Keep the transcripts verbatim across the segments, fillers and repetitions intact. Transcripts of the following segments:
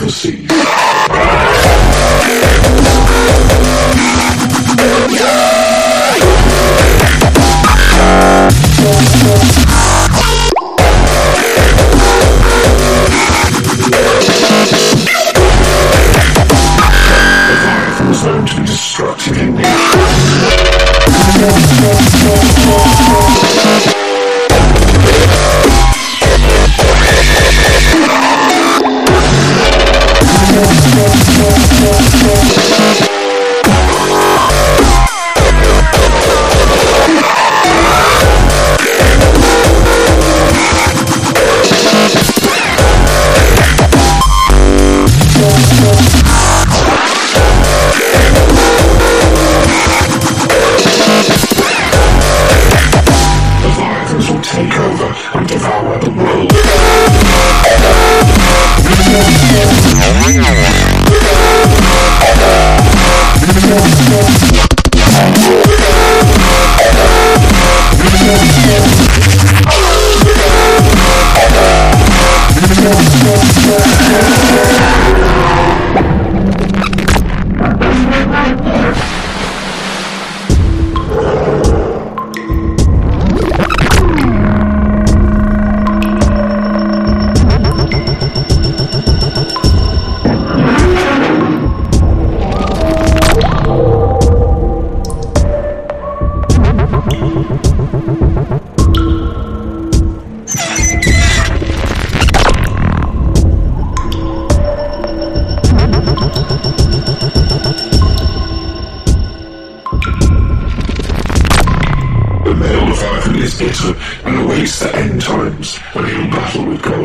the sea. Leviathan was known to be destructive in nature. Leviathans will take over and devour the world. The male Leviathan is bitter and awaits the end times when he will battle with God.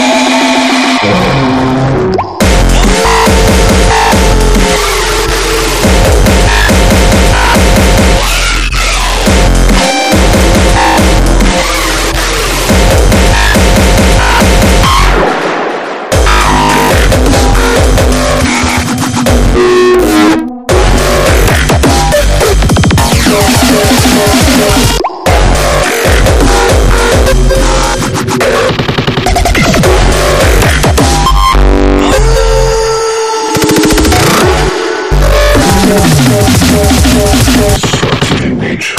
Destructive in nature.